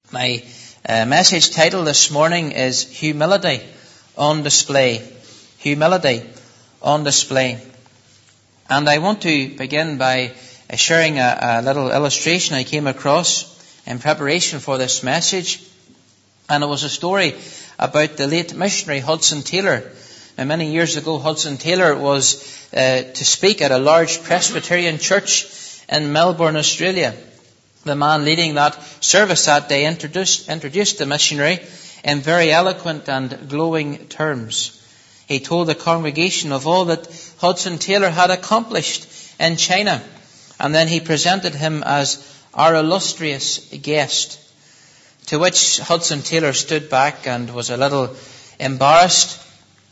My message title this morning is Humility on Display. Humility on Display. And I want to begin by sharing a little illustration I came across in preparation for this message. And it was a story about the late missionary Hudson Taylor. Now, many years ago, Hudson Taylor was to speak at a large Presbyterian church in Melbourne, Australia. The man leading that service that day introduced the missionary in very eloquent and glowing terms. He told the congregation of all that Hudson Taylor had accomplished in China, and then he presented him as our illustrious guest, to which Hudson Taylor stood back and was a little embarrassed,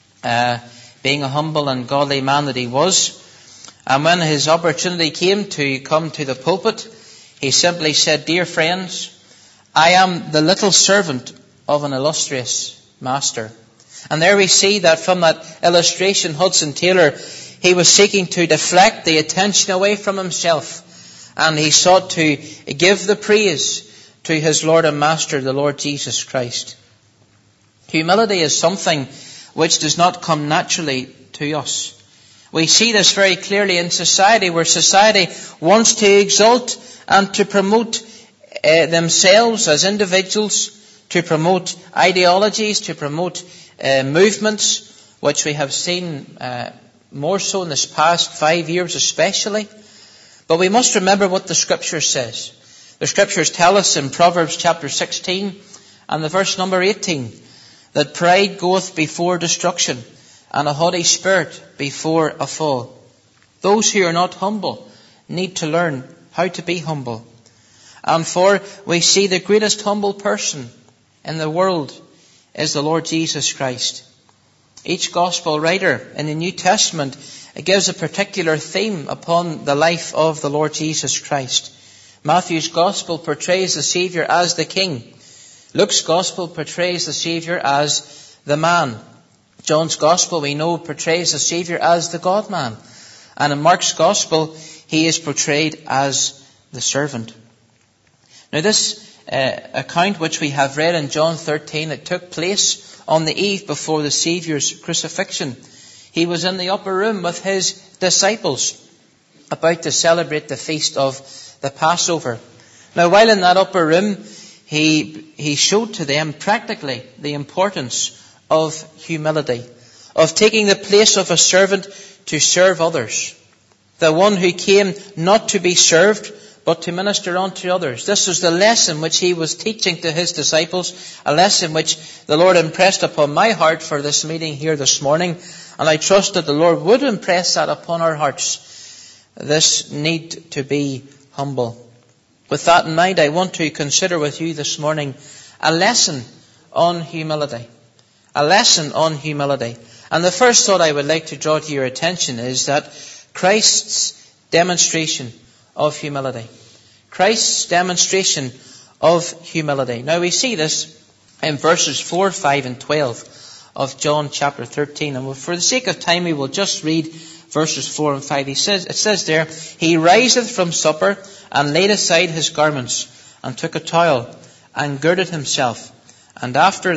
being a humble and godly man that he was. And when his opportunity came to come to the pulpit, he simply said, "Dear friends, I am the little servant of an illustrious master." And there we see that from that illustration, Hudson Taylor, he was seeking to deflect the attention away from himself. And he sought to give the praise to his Lord and Master, the Lord Jesus Christ. Humility is something which does not come naturally to us. We see this very clearly in society, where society wants to exalt and to promote themselves as individuals, to promote ideologies, to promote movements, which we have seen more so in this past 5 years especially. But we must remember what the Scripture says. The Scriptures tell us in Proverbs chapter 16 and the verse number 18 that pride goeth before destruction and a haughty spirit before a fall. Those who are not humble need to learn how to be humble. And for we see the greatest humble person in the world is the Lord Jesus Christ. Each gospel writer in the New Testament gives a particular theme upon the life of the Lord Jesus Christ. Matthew's gospel portrays the Saviour as the King. Luke's gospel portrays the Saviour as the man. John's gospel, we know, portrays the Saviour as the God-man. And in Mark's gospel, he is portrayed as the servant. Now this account which we have read in John 13, it took place on the eve before the Saviour's crucifixion. He was in the upper room with his disciples, about to celebrate the feast of the Passover. Now while in that upper room, he showed to them practically the importance of humility, of taking the place of a servant to serve others. The one who came not to be served, but to minister unto others. This was the lesson which he was teaching to his disciples, a lesson which the Lord impressed upon my heart for this meeting here this morning. And I trust that the Lord would impress that upon our hearts, this need to be humble. With that in mind, I want to consider with you this morning a lesson on humility. A lesson on humility. And the first thought I would like to draw to your attention is that Christ's demonstration of humility. Christ's demonstration of humility. Now we see this in verses 4, 5 and 12 of John chapter 13. And for the sake of time, we will just read verses 4 and 5. It says there, "He riseth from supper and laid aside his garments and took a towel and girded himself. And after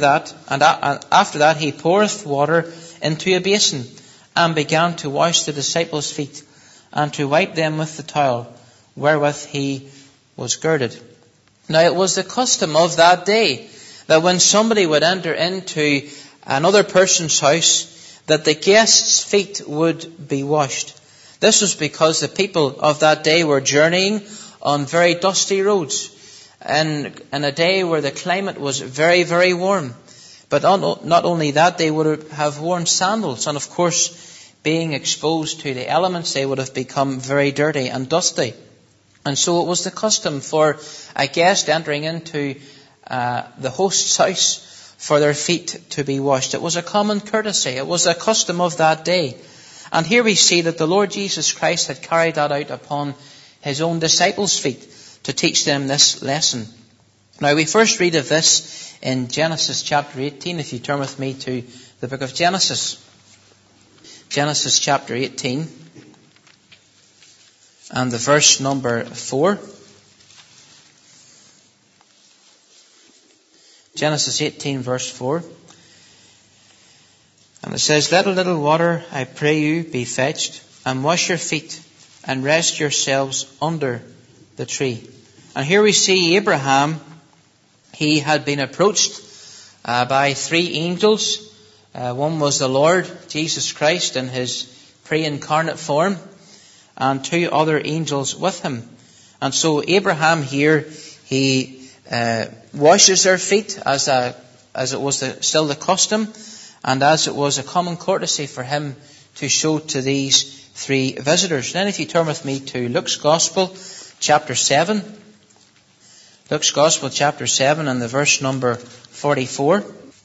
that he poureth water into a basin and began to wash the disciples' feet and to wipe them with the towel wherewith he was girded." Now it was the custom of that day that when somebody would enter into another person's house, that the guest's feet would be washed. This was because the people of that day were journeying on very dusty roads, and in a day where the climate was very, very warm. But not only that, they would have worn sandals, and of course, being exposed to the elements, they would have become very dirty and dusty. And so it was the custom for a guest entering into the host's house for their feet to be washed. It was a common courtesy. It was a custom of that day. And here we see that the Lord Jesus Christ had carried that out upon his own disciples' feet to teach them this lesson. Now we first read of this in Genesis chapter 18. If you turn with me to the book of Genesis. Genesis chapter 18 and the verse number 4. Genesis 18 verse 4. And it says, "Let a little water, I pray you, be fetched, and wash your feet, and rest yourselves under the tree." And here we see Abraham. He had been approached by 3 angels. One was the Lord Jesus Christ in his pre-incarnate form, and 2 other angels with him. And so Abraham here, he washes their feet as it was still the custom, and as it was a common courtesy for him to show to these 3 visitors. Then if you turn with me to Luke's Gospel, chapter 7. Luke's Gospel, chapter 7, and the verse number 44.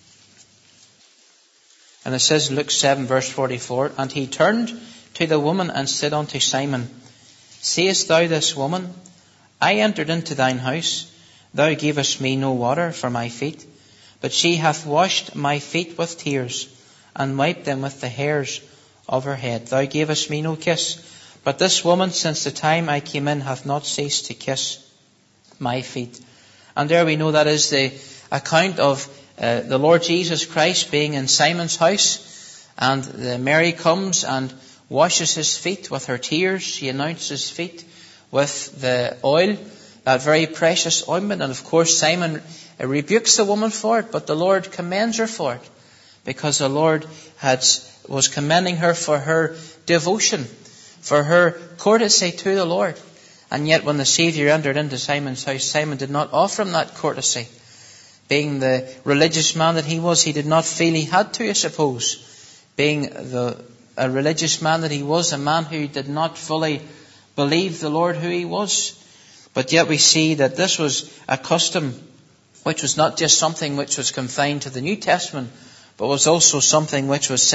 And it says, Luke 7, verse 44, "And he turned to the woman and said unto Simon, Seest thou this woman? I entered into thine house. Thou gavest me no water for my feet, but she hath washed my feet with tears, and wiped them with the hairs of her head. Thou gavest me no kiss, but this woman, since the time I came in, hath not ceased to kiss my feet." And there we know that is the account of the Lord Jesus Christ being in Simon's house, and Mary comes and washes his feet with her tears. She anoints his feet with the oil, that very precious ointment. And of course Simon rebukes the woman for it, but the Lord commends her for it, because the Lord was commending her for her devotion, for her courtesy to the Lord. And yet when the Saviour entered into Simon's house, Simon did not offer him that courtesy. Being the religious man that he was, he did not feel he had to, I suppose. Being a religious man that he was, a man who did not fully believe the Lord who he was. But yet we see that this was a custom which was not just something which was confined to the New Testament, but was also something which was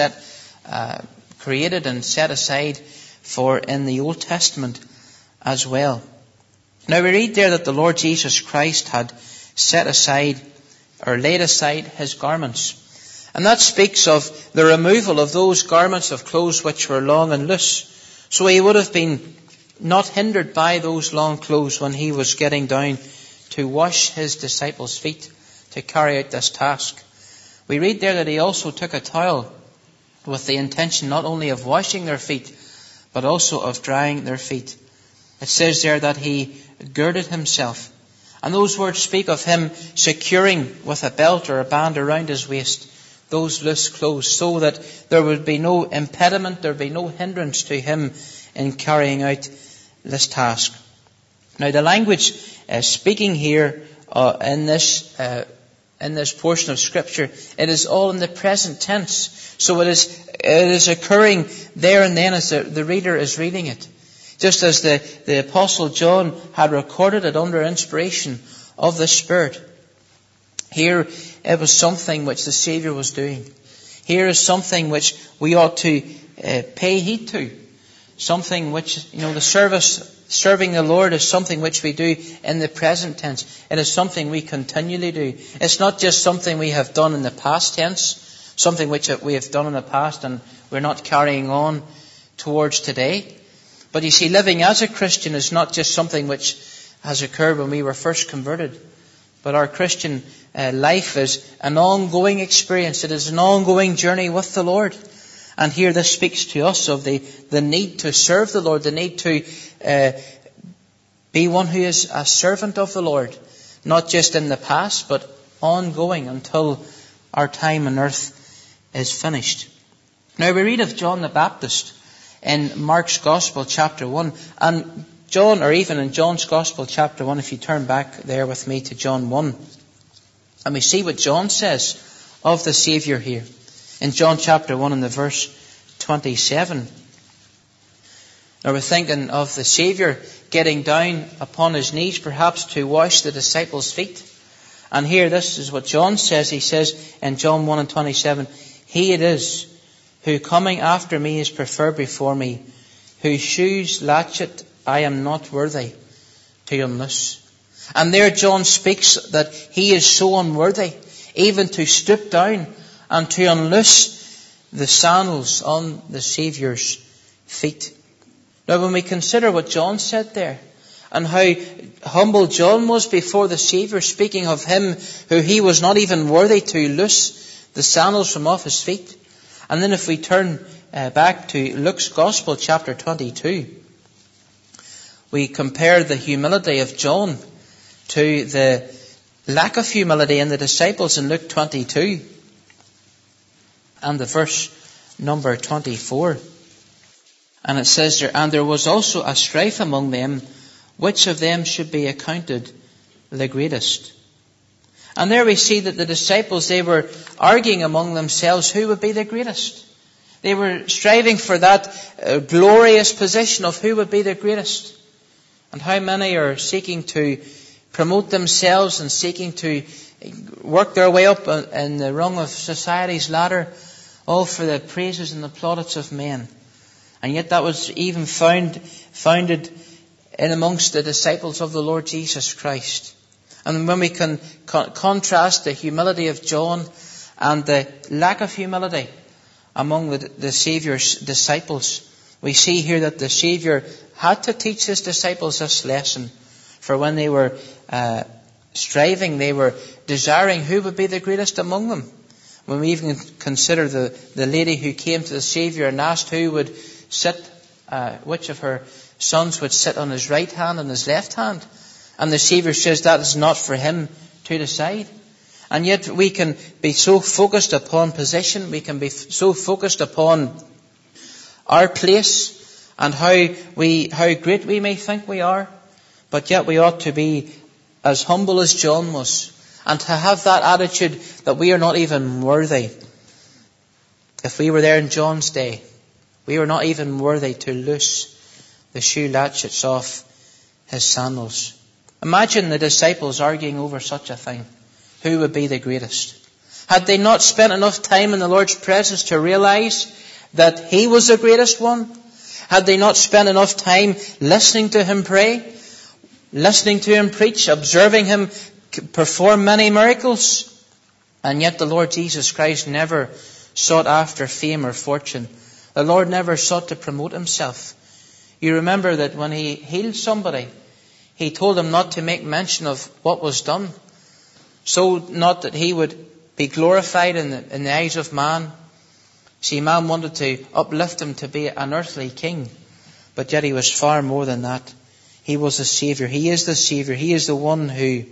created and set aside for in the Old Testament as well. Now we read there that the Lord Jesus Christ had set aside or laid aside his garments. And that speaks of the removal of those garments of clothes which were long and loose. So he would have been not hindered by those long clothes when he was getting down to wash his disciples' feet, to carry out this task. We read there that he also took a towel with the intention not only of washing their feet, but also of drying their feet. It says there that he girded himself. And those words speak of him securing with a belt or a band around his waist those loose clothes, so that there would be no impediment, there would be no hindrance to him in carrying out this task. Now the language speaking here in this portion of Scripture, it is all in the present tense. So it is occurring there and then as the reader is reading it. Just as the Apostle John had recorded it under inspiration of the Spirit. Here it was something which the Saviour was doing. Here is something which we ought to pay heed to. Something which, serving the Lord is something which we do in the present tense. It is something we continually do. It's not just something we have done in the past tense, something which we have done in the past and we're not carrying on towards today. But you see, living as a Christian is not just something which has occurred when we were first converted. But our Christian life is an ongoing experience. It is an ongoing journey with the Lord. And here this speaks to us of the need to serve the Lord, the need to be one who is a servant of the Lord. Not just in the past, but ongoing until our time on earth is finished. Now we read of John the Baptist in Mark's Gospel, chapter 1. And John, or even in John's Gospel, chapter 1, if you turn back there with me to John 1. And we see what John says of the Saviour here. In John chapter 1 and the verse 27. Now we're thinking of the Saviour getting down upon his knees perhaps to wash the disciples' feet. And here this is what John says. He says in John 1 and 27, "He it is who coming after me is preferred before me, whose shoes latchet I am not worthy to unloose." And there John speaks that he is so unworthy even to stoop down and to unloose the sandals on the Saviour's feet. Now when we consider what John said there, and how humble John was before the Saviour, speaking of him who he was not even worthy to loose the sandals from off his feet. And then if we turn back to Luke's Gospel, chapter 22, we compare the humility of John to the lack of humility in the disciples in Luke 22 and the verse number 24. And it says there, and there was also a strife among them, which of them should be accounted the greatest. And there we see that the disciples, they were arguing among themselves who would be the greatest. They were striving for that glorious position of who would be the greatest. And how many are seeking to promote themselves and seeking to work their way up in the rung of society's ladder, all for the praises and the plaudits of men. And yet that was even founded in amongst the disciples of the Lord Jesus Christ. And when we can contrast the humility of John and the lack of humility among the Saviour's disciples, we see here that the Saviour had to teach his disciples this lesson. For when they were striving, they were desiring who would be the greatest among them. When we even consider the lady who came to the Saviour and asked who would sit, which of her sons would sit on his right hand and his left hand. And the Saviour says that is not for him to decide. And yet we can be so focused upon position, we can be so focused upon our place and how great we may think we are, but yet we ought to be as humble as John was, and to have that attitude that we are not even worthy. If we were there in John's day, we were not even worthy to loose the shoe latchets off his sandals. Imagine the disciples arguing over such a thing. Who would be the greatest? Had they not spent enough time in the Lord's presence to realize that he was the greatest one? Had they not spent enough time listening to him pray, listening to him preach, observing him perform many miracles? And yet the Lord Jesus Christ never sought after fame or fortune. The Lord never sought to promote himself. You remember that when he healed somebody, he told him not to make mention of what was done. So not that he would be glorified in the eyes of man. See, man wanted to uplift him to be an earthly king, but yet he was far more than that. He was the Saviour. He is the Saviour. He is the one who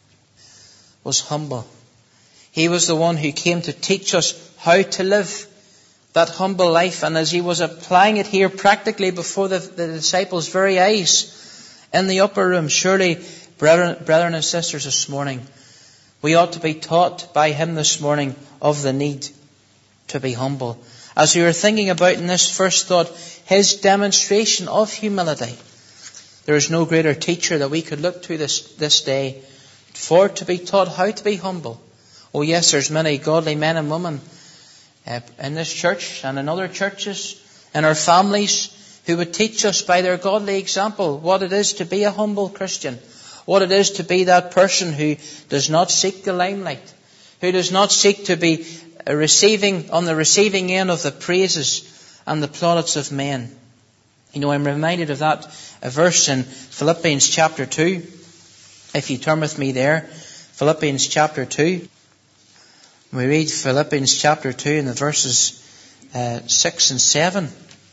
was humble. He was the one who came to teach us how to live that humble life. And as he was applying it here practically before the disciples' very eyes in the upper room, surely, brethren and sisters, this morning, we ought to be taught by him this morning of the need to be humble. As we were thinking about in this first thought, his demonstration of humility. There is no greater teacher that we could look to this day for to be taught how to be humble. Oh yes, there's many godly men and women in this church and in other churches, in our families, who would teach us by their godly example what it is to be a humble Christian, what it is to be that person who does not seek the limelight, who does not seek to be on the receiving end of the praises and the plaudits of men. You know, I'm reminded of that verse in Philippians chapter 2. If you turn with me there, Philippians chapter 2. We read Philippians chapter 2 in the verses 6 and 7.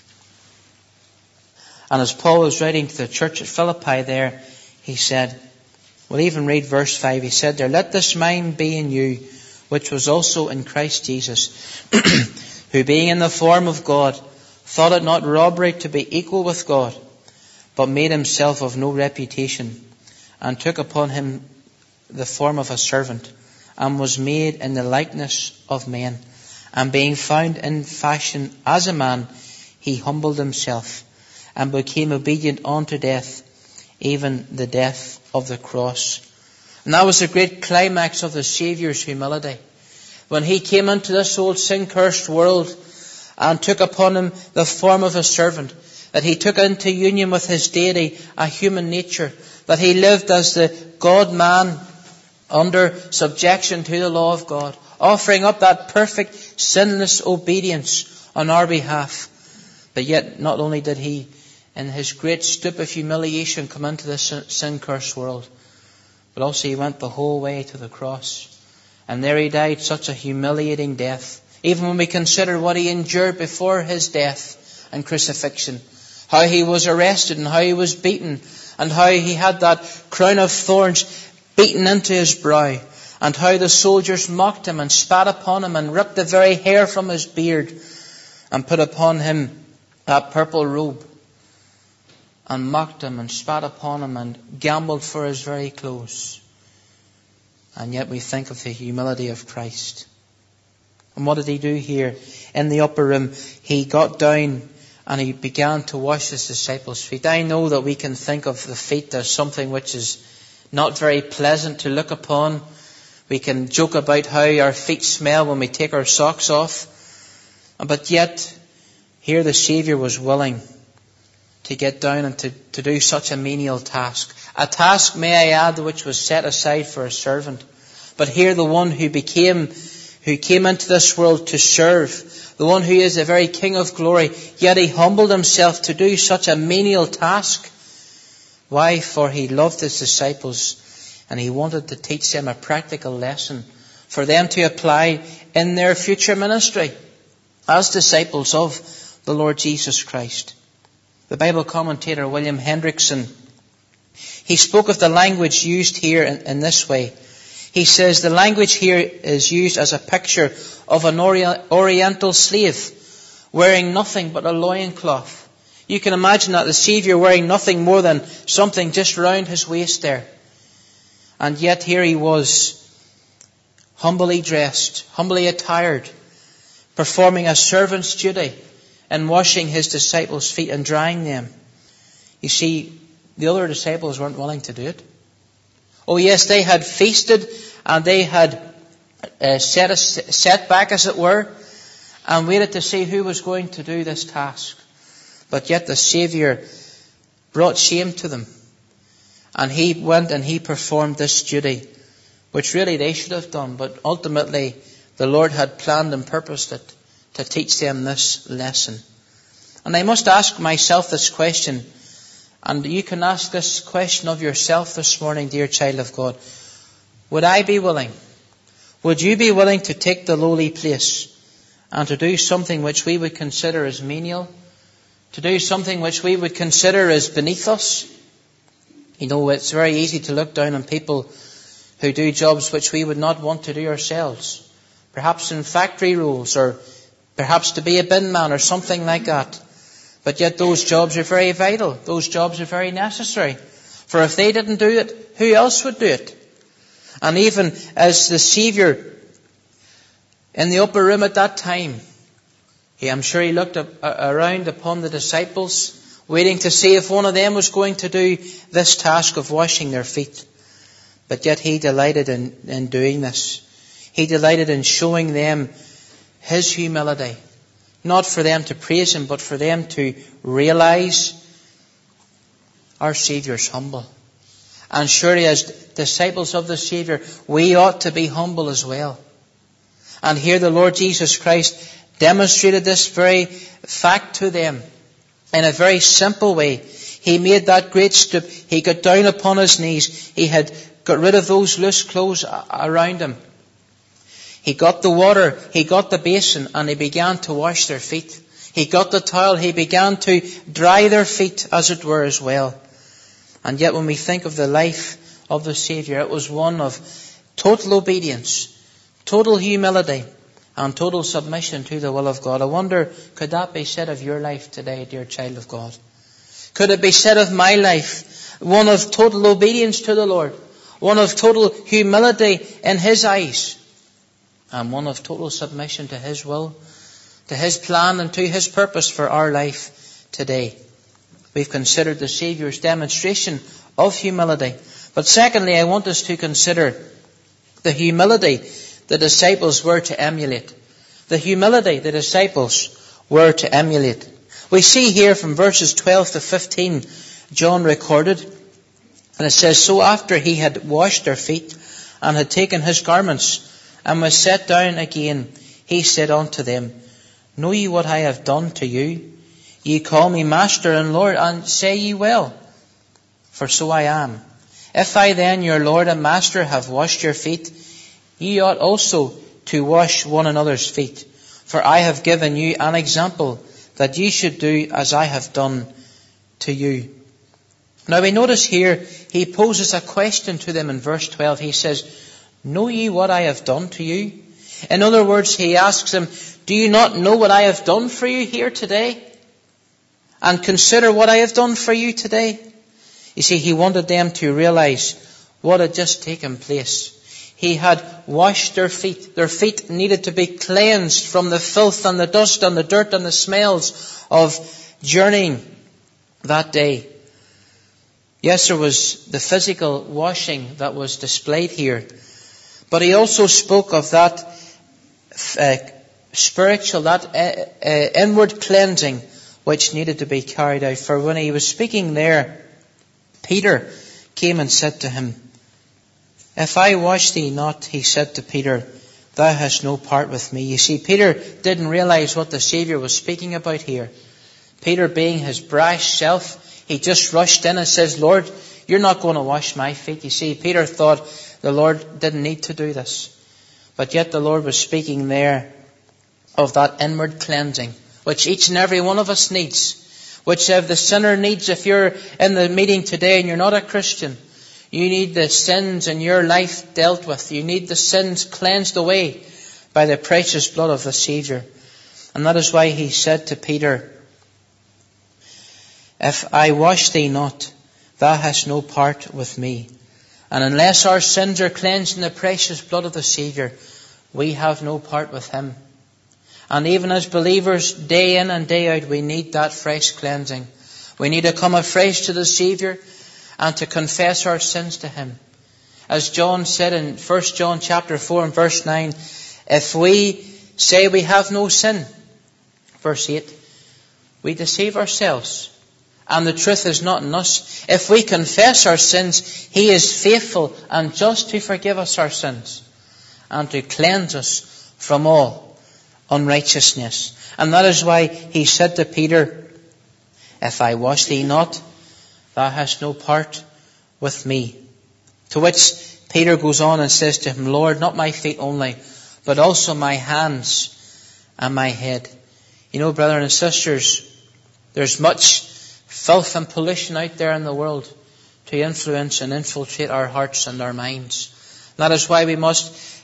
And as Paul was writing to the church at Philippi there, he said, we'll even read verse 5. He said there, "Let this mind be in you, which was also in Christ Jesus, who being in the form of God, thought it not robbery to be equal with God, but made himself of no reputation, and took upon him the form of a servant, and was made in the likeness of men. And being found in fashion as a man, he humbled himself, and became obedient unto death, even the death of the cross." And that was the great climax of the Saviour's humility. When he came into this old sin-cursed world and took upon him the form of a servant, that he took into union with his deity a human nature, that he lived as the God-man under subjection to the law of God, offering up that perfect, sinless obedience on our behalf. But yet, not only did he in his great stoop of humiliation, come into this sin-cursed world. But also he went the whole way to the cross. And there he died such a humiliating death. Even when we consider what he endured before his death and crucifixion. How he was arrested and how he was beaten. And how he had that crown of thorns beaten into his brow. And how the soldiers mocked him and spat upon him and ripped the very hair from his beard. And put upon him that purple robe. And mocked him and spat upon him and gambled for his very clothes. And yet we think of the humility of Christ. And what did he do here? In the upper room, he got down and he began to wash his disciples' feet. I know that we can think of the feet as something which is not very pleasant to look upon. We can joke about how our feet smell when we take our socks off. But yet, here the Saviour was willing to get down and to do such a menial task. A task, may I add, which was set aside for a servant. But here the one who came into this world to serve, the one who is the very King of glory, yet he humbled himself to do such a menial task. Why? For he loved his disciples and he wanted to teach them a practical lesson for them to apply in their future ministry as disciples of the Lord Jesus Christ. The Bible commentator William Hendrickson, he spoke of the language used here in this way. He says the language here is used as a picture of an oriental slave wearing nothing but a loincloth. You can imagine that the Saviour wearing nothing more than something just round his waist there. And yet here he was, humbly dressed, humbly attired, performing a servant's duty in washing his disciples' feet and drying them. You see, the other disciples weren't willing to do it. Oh yes, they had feasted and they had set back, as it were, and waited to see who was going to do this task. But yet the Saviour brought shame to them. And he went and he performed this duty, which really they should have done. But ultimately, the Lord had planned and purposed it to teach them this lesson. And I must ask myself this question, and you can ask this question of yourself this morning, dear child of God. Would I be willing? Would you be willing to take the lowly place and to do something which we would consider as menial? To do something which we would consider as beneath us? You know, it's very easy to look down on people who do jobs which we would not want to do ourselves. Perhaps in factory roles, or perhaps to be a bin man or something like that. But yet those jobs are very vital. Those jobs are very necessary. For if they didn't do it, who else would do it? And even as the Saviour in the upper room at that time, I'm sure he looked around upon the disciples, waiting to see if one of them was going to do this task of washing their feet. But yet he delighted in doing this. He delighted in showing them his humility. Not for them to praise him, but for them to realize our Saviour's humble. And surely as disciples of the Saviour, we ought to be humble as well. And here the Lord Jesus Christ demonstrated this very fact to them in a very simple way. He made that great stoop. He got down upon his knees. He had got rid of those loose clothes around him. He got the water, he got the basin, and he began to wash their feet. He got the towel, he began to dry their feet, as it were, as well. And yet when we think of the life of the Saviour, it was one of total obedience, total humility, and total submission to the will of God. I wonder, could that be said of your life today, dear child of God? Could it be said of my life? One of total obedience to the Lord, one of total humility in His eyes, and one of total submission to His will, to His plan and to His purpose for our life today. We've considered the Saviour's demonstration of humility. But secondly, I want us to consider the humility the disciples were to emulate. The humility the disciples were to emulate. We see here from verses 12 to 15, John recorded, and it says, "So after he had washed their feet, and had taken his garments, and was set down again, he said unto them, Know ye what I have done to you? Ye call me Master and Lord, and say ye well, for so I am. If I then, your Lord and Master, have washed your feet, ye ought also to wash one another's feet. For I have given you an example, that ye should do as I have done to you. Now we notice here, he poses a question to them in verse 12. He says, know ye what I have done to you? In other words, he asks them, do you not know what I have done for you here today? And consider what I have done for you today. You see, he wanted them to realize what had just taken place. He had washed their feet. Their feet needed to be cleansed from the filth and the dust and the dirt and the smells of journeying that day. Yes, there was the physical washing that was displayed here. But he also spoke of that spiritual, that inward cleansing which needed to be carried out. For when he was speaking there, Peter came and said to him, if I wash thee not, he said to Peter, thou hast no part with me. You see, Peter didn't realize what the Saviour was speaking about here. Peter, being his brash self, he just rushed in and says, Lord, you're not going to wash my feet. You see, Peter thought the Lord didn't need to do this. But yet the Lord was speaking there of that inward cleansing, which each and every one of us needs. Which the sinner needs. If you're in the meeting today and you're not a Christian, you need the sins in your life dealt with. You need the sins cleansed away by the precious blood of the Saviour. And that is why he said to Peter, if I wash thee not, thou hast no part with me. And unless our sins are cleansed in the precious blood of the Saviour, we have no part with him. And even as believers, day in and day out, we need that fresh cleansing. We need to come afresh to the Saviour and to confess our sins to him. As John said in 1 John chapter 4 and verse 9, if we say we have no sin, verse 8, we deceive ourselves, and the truth is not in us. If we confess our sins, he is faithful and just to forgive us our sins and to cleanse us from all unrighteousness. And that is why he said to Peter, if I wash thee not, thou hast no part with me. To which Peter goes on and says to him, Lord, not my feet only, but also my hands and my head. You know, brothers and sisters, there's much filth and pollution out there in the world to influence and infiltrate our hearts and our minds. That is why we must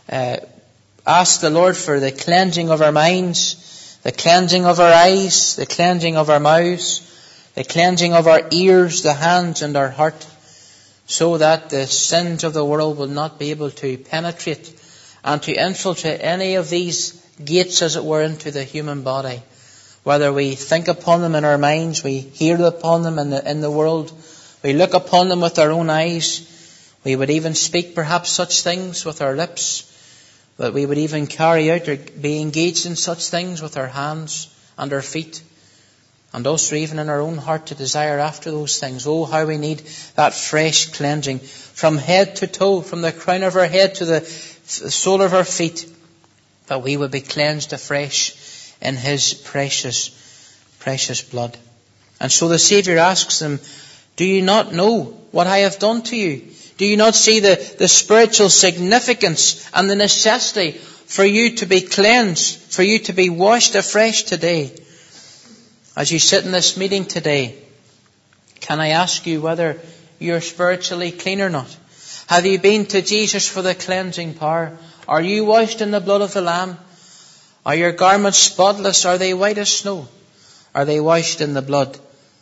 ask the Lord for the cleansing of our minds, the cleansing of our eyes, the cleansing of our mouths, the cleansing of our ears, the hands and our heart, so that the sins of the world will not be able to penetrate and to infiltrate any of these gates, as it were, into the human body. Whether we think upon them in our minds, we hear upon them in the world, we look upon them with our own eyes, we would even speak perhaps such things with our lips, that we would even carry out or be engaged in such things with our hands and our feet, and also even in our own heart to desire after those things. Oh, how we need that fresh cleansing from head to toe, from the crown of our head to the sole of our feet, that we would be cleansed afresh in his precious, precious blood. And so the Saviour asks them, do you not know what I have done to you? Do you not see the spiritual significance and the necessity for you to be cleansed, for you to be washed afresh today? As you sit in this meeting today, can I ask you whether you're spiritually clean or not? Have you been to Jesus for the cleansing power? Are you washed in the blood of the Lamb? Are your garments spotless? Are they white as snow? Are they washed in the blood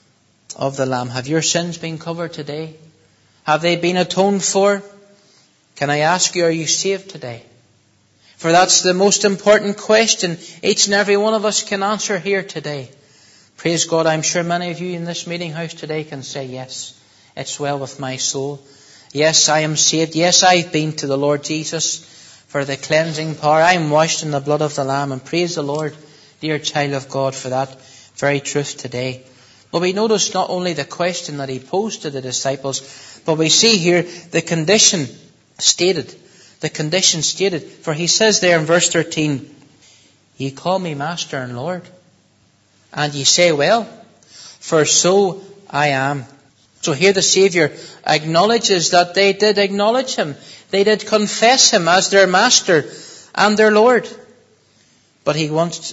of the Lamb? Have your sins been covered today? Have they been atoned for? Can I ask you, are you saved today? For that's the most important question each and every one of us can answer here today. Praise God, I'm sure many of you in this meeting house today can say, yes, it's well with my soul. Yes, I am saved. Yes, I've been to the Lord Jesus for the cleansing power. I am washed in the blood of the Lamb. And praise the Lord, dear child of God, for that very truth today. But we notice not only the question that he posed to the disciples, but we see here the condition stated. The condition stated. For he says there in verse 13, ye call me Master and Lord, and ye say, well, for so I am. So here the Saviour acknowledges that they did acknowledge him. They did confess him as their Master and their Lord. But he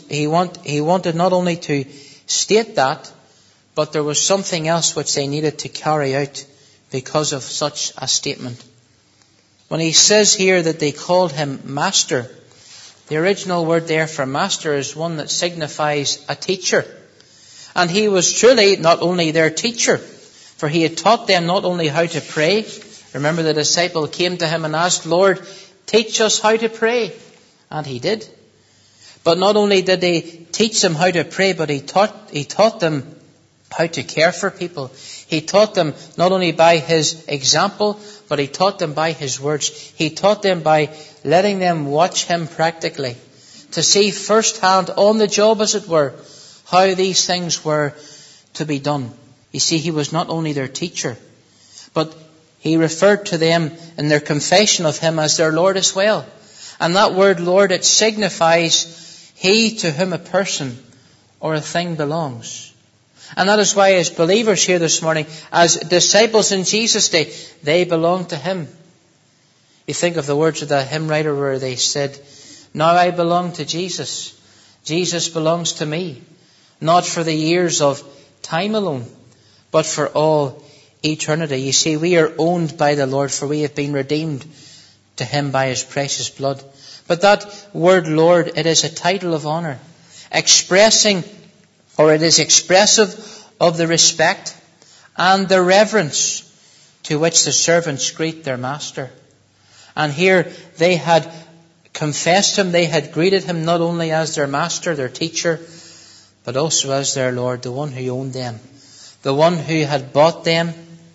wanted not only to state that, but there was something else which they needed to carry out because of such a statement. When he says here that they called him Master, the original word there for master is one that signifies a teacher. And he was truly not only their teacher, for he had taught them not only how to pray. Remember, the disciple came to him and asked, Lord, teach us how to pray. And he did. But not only did he teach them how to pray, but he taught them how to care for people. He taught them not only by his example, but he taught them by his words. He taught them by letting them watch him practically, to see firsthand on the job, as it were, how these things were to be done. You see, he was not only their teacher, but he referred to them in their confession of him as their Lord as well. And that word Lord, it signifies he to whom a person or a thing belongs. And that is why as believers here this morning, as disciples in Jesus' day, they belong to him. You think of the words of the hymn writer where they said, now I belong to Jesus. Jesus belongs to me. Not for the years of time alone, but for all eternity. You see, we are owned by the Lord, for we have been redeemed to him by his precious blood. But that word Lord, it is a title of honour, expressing, or it is expressive of the respect and the reverence to which the servants greet their master. And here they had confessed him, they had greeted him not only as their master, their teacher, but also as their Lord, the one who owned them, the one who had bought them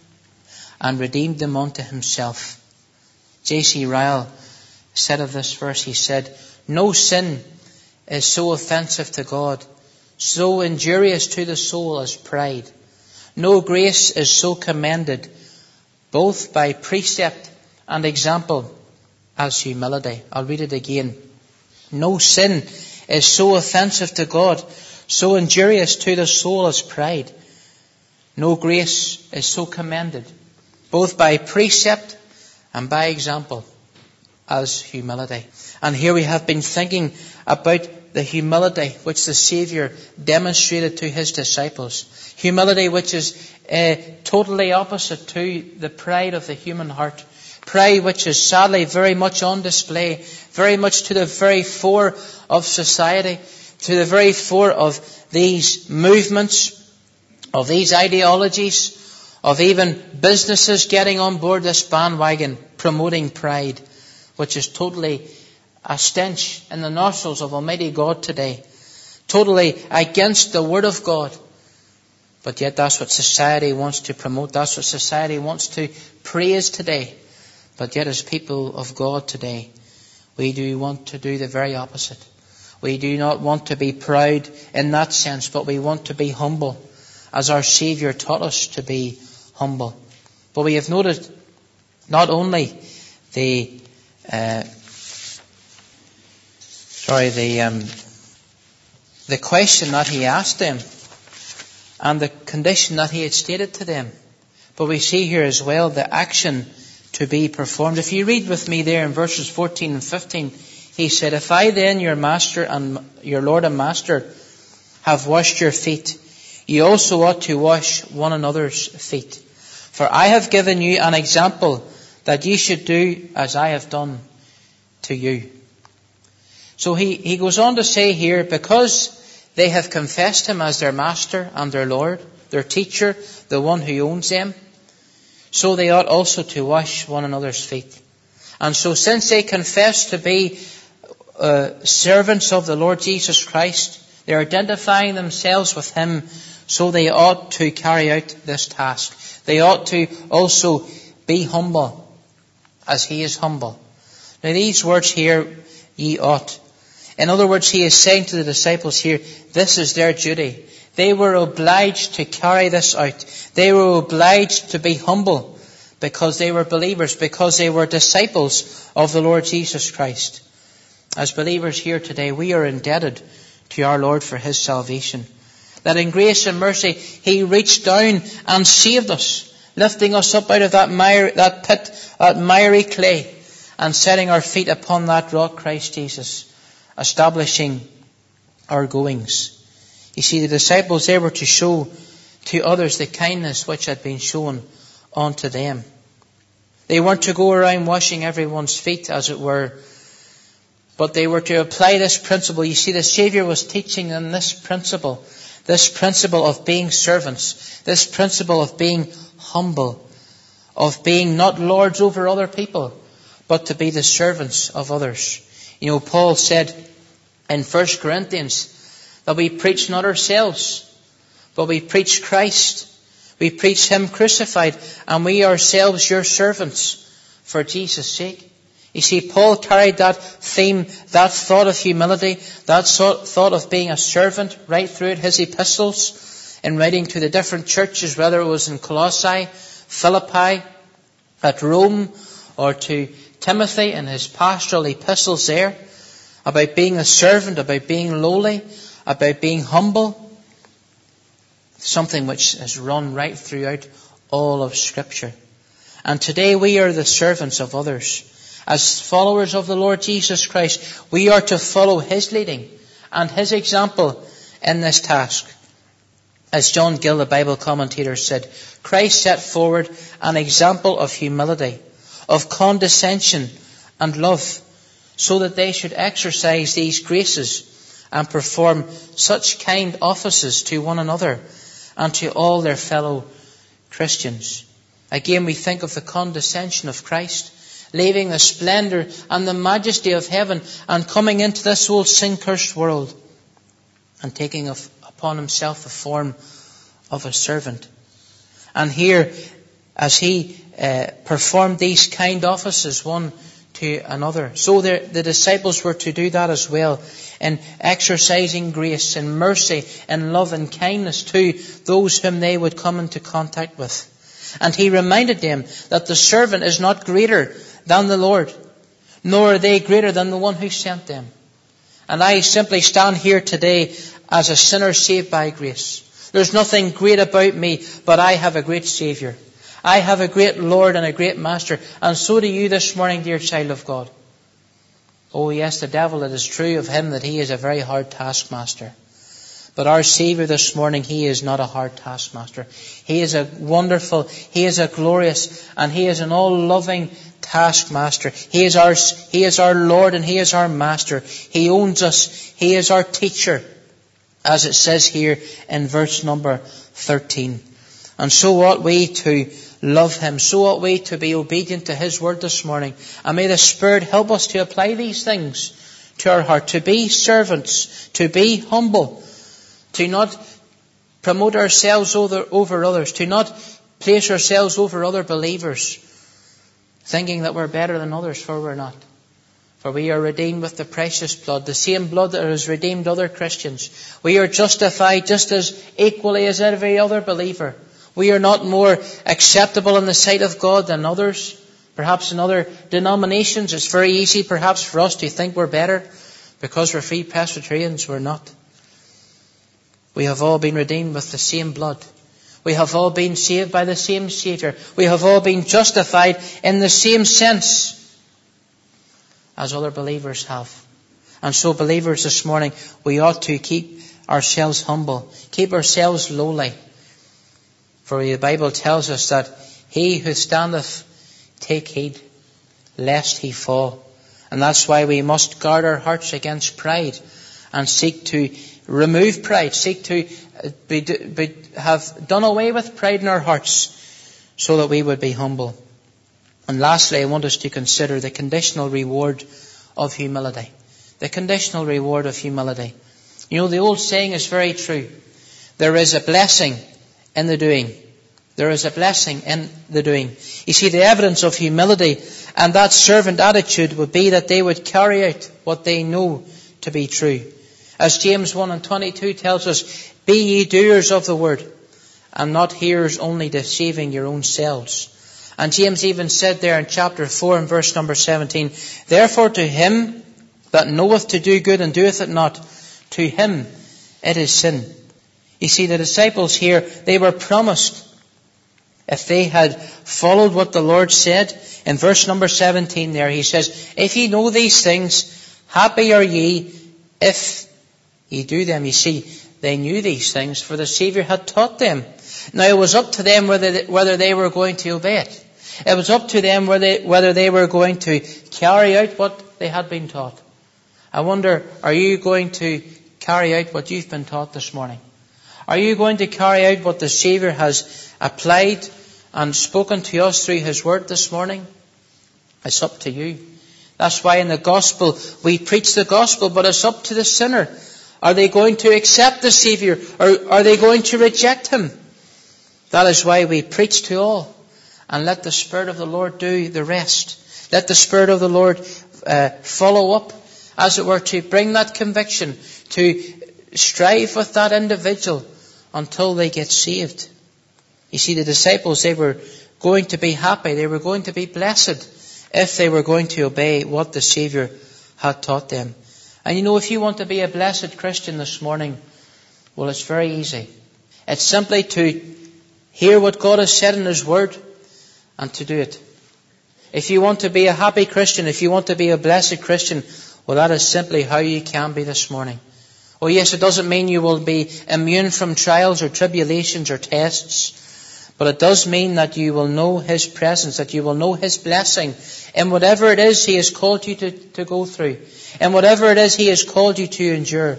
and redeemed them unto himself. J.C. Ryle said of this verse, he said, no sin is so offensive to God, so injurious to the soul as pride. No grace is so commended, both by precept and example, as humility. I'll read it again. No sin is so offensive to God, so injurious to the soul as pride. No grace is so commended, both by precept and by example, as humility. And here we have been thinking about the humility which the Saviour demonstrated to his disciples. Humility which is totally opposite to the pride of the human heart. Pride which is sadly very much on display, very much to the very fore of society, to the very fore of these movements, of these ideologies, of even businesses getting on board this bandwagon, promoting pride, which is totally a stench in the nostrils of Almighty God today. Totally against the Word of God. But yet that's what society wants to promote. That's what society wants to praise today. But yet as people of God today, we do want to do the very opposite. We do not want to be proud in that sense, but we want to be humble, as our Saviour taught us to be humble. But we have noted not only the question that he asked them and the condition that he had stated to them, but we see here as well the action to be performed. If you read with me there in verses 14 and 15, he said, if I then, your master and your Lord and master, have washed your feet, you also ought to wash one another's feet. For I have given you an example that ye should do as I have done to you. So he goes on to say here, because they have confessed him as their master and their Lord, their teacher, the one who owns them, so they ought also to wash one another's feet. And so since they confess to be servants of the Lord Jesus Christ, they're identifying themselves with him, so they ought to carry out this task. They ought to also be humble as he is humble. Now these words here, ye ought. In other words, he is saying to the disciples here, this is their duty. They were obliged to carry this out. They were obliged to be humble because they were believers, because they were disciples of the Lord Jesus Christ. As believers here today, we are indebted to our Lord for his salvation. That in grace and mercy He reached down and saved us, lifting us up out of that pit, that miry clay, and setting our feet upon that rock, Christ Jesus, establishing our goings. You see, the disciples, they were to show to others the kindness which had been shown unto them. They weren't to go around washing everyone's feet, as it were, but they were to apply this principle. You see, the Saviour was teaching them this principle of being servants, this principle of being humble, of being not lords over other people, but to be the servants of others. You know, Paul said in 1 Corinthians that we preach not ourselves, but we preach Christ. We preach Him crucified, and we ourselves your servants for Jesus' sake. You see, Paul carried that theme, that thought of humility, that thought of being a servant right through his epistles, in writing to the different churches, whether it was in Colossae, Philippi, at Rome, or to Timothy in his pastoral epistles there, about being a servant, about being lowly, about being humble. Something which has run right throughout all of Scripture. And today we are the servants of others. As followers of the Lord Jesus Christ, we are to follow His leading and His example in this task. As John Gill, the Bible commentator, said, Christ set forward an example of humility, of condescension and love, so that they should exercise these graces and perform such kind offices to one another and to all their fellow Christians. Again, we think of the condescension of Christ, leaving the splendour and the majesty of heaven and coming into this old sin-cursed world and taking upon Himself the form of a servant. And here, as He performed these kind offices one to another, so the disciples were to do that as well, in exercising grace and mercy and love and kindness to those whom they would come into contact with. And He reminded them that the servant is not greater than the Lord, nor are they greater than the one who sent them. And I simply stand here today as a sinner saved by grace. There's nothing great about me, but I have a great Saviour. I have a great Lord and a great Master. And so do you this morning, dear child of God. Oh yes, the devil, it is true of him that he is a very hard taskmaster. But our Saviour this morning, He is not a hard taskmaster. He is a wonderful, He is a glorious, and He is an all-loving taskmaster. He is our Lord and He is our Master. He owns us. He is our teacher, as it says here in verse number 13. And so ought we to love Him. So ought we to be obedient to His word this morning. And may the Spirit help us to apply these things to our heart, to be servants, to be humble, to not promote ourselves over others, to not place ourselves over other believers, thinking that we're better than others, for we're not. For we are redeemed with the precious blood, the same blood that has redeemed other Christians. We are justified just as equally as every other believer. We are not more acceptable in the sight of God than others. Perhaps in other denominations, it's very easy perhaps for us to think we're better because we're Free Presbyterians. We're not. We have all been redeemed with the same blood. We have all been saved by the same Saviour. We have all been justified in the same sense as other believers have. And so, believers, this morning, we ought to keep ourselves humble, keep ourselves lowly. For the Bible tells us that he who standeth, take heed, lest he fall. And that's why we must guard our hearts against pride and seek to remove pride, seek to have done away with pride in our hearts so that we would be humble. And lastly, I want us to consider the conditional reward of humility. The conditional reward of humility. You know, the old saying is very true. There is a blessing in the doing. There is a blessing in the doing. You see, the evidence of humility and that servant attitude would be that they would carry out what they know to be true. As James 1:22 tells us, be ye doers of the word, and not hearers only, deceiving your own selves. And James even said there in chapter 4 and verse number 17, therefore to him that knoweth to do good and doeth it not, to him it is sin. You see, the disciples here, they were promised, if they had followed what the Lord said, in verse number 17 there, he says, if ye know these things, happy are ye if ye do them. You see, they knew these things, for the Saviour had taught them. Now it was up to them whether they were going to obey it. It was up to them whether they were going to carry out what they had been taught. I wonder, are you going to carry out what you've been taught this morning? Are you going to carry out what the Saviour has applied and spoken to us through His Word this morning? It's up to you. That's why in the Gospel, we preach the Gospel, but it's up to the sinner. Are they going to accept the Saviour, or are they going to reject Him? That is why we preach to all. And let the Spirit of the Lord do the rest. Let the Spirit of the Lord follow up, as it were, to bring that conviction, to strive with that individual until they get saved. You see, the disciples, they were going to be happy, they were going to be blessed if they were going to obey what the Saviour had taught them. And you know, if you want to be a blessed Christian this morning, well, it's very easy. It's simply to hear what God has said in His Word and to do it. If you want to be a happy Christian, if you want to be a blessed Christian, well, that is simply how you can be this morning. Oh yes, it doesn't mean you will be immune from trials or tribulations or tests, but it does mean that you will know His presence, that you will know His blessing in whatever it is He has called you to go through, in whatever it is He has called you to endure.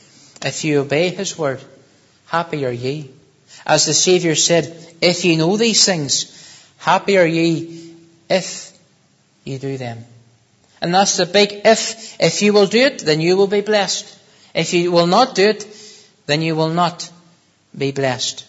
If you obey His Word, happy are ye. As the Saviour said, if ye know these things, happy are ye if you do them. And that's the big if. If you will do it, then you will be blessed. If you will not do it, then you will not be blessed.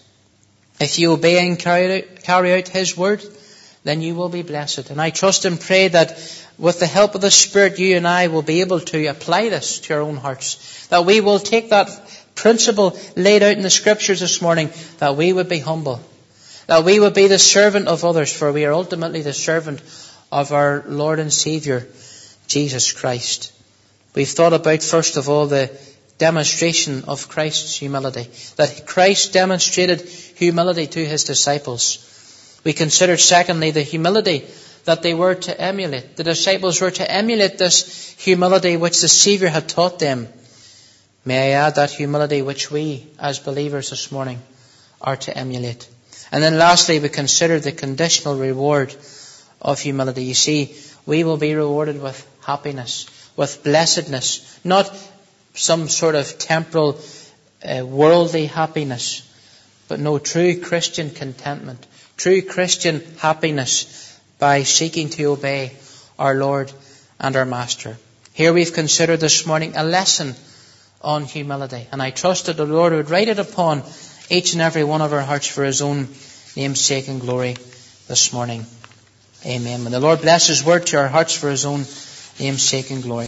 If you obey and carry out His Word, then you will be blessed. And I trust and pray that with the help of the Spirit, you and I will be able to apply this to our own hearts. That we will take that principle laid out in the Scriptures this morning, that we would be humble. That we would be the servant of others, for we are ultimately the servant of our Lord and Saviour, Jesus Christ. We've thought about, first of all, the demonstration of Christ's humility. That Christ demonstrated humility to His disciples. We considered, secondly, the humility that they were to emulate. The disciples were to emulate this humility which the Saviour had taught them. May I add that humility which we, as believers this morning, are to emulate. And then lastly, we considered the conditional reward of humility. You see, we will be rewarded with happiness, with blessedness, not some sort of temporal, worldly happiness, but no, true Christian contentment, true Christian happiness by seeking to obey our Lord and our Master. Here we've considered this morning a lesson on humility, and I trust that the Lord would write it upon each and every one of our hearts for His own name's sake and glory this morning. Amen. May the Lord bless His Word to our hearts for His own name's sake and glory.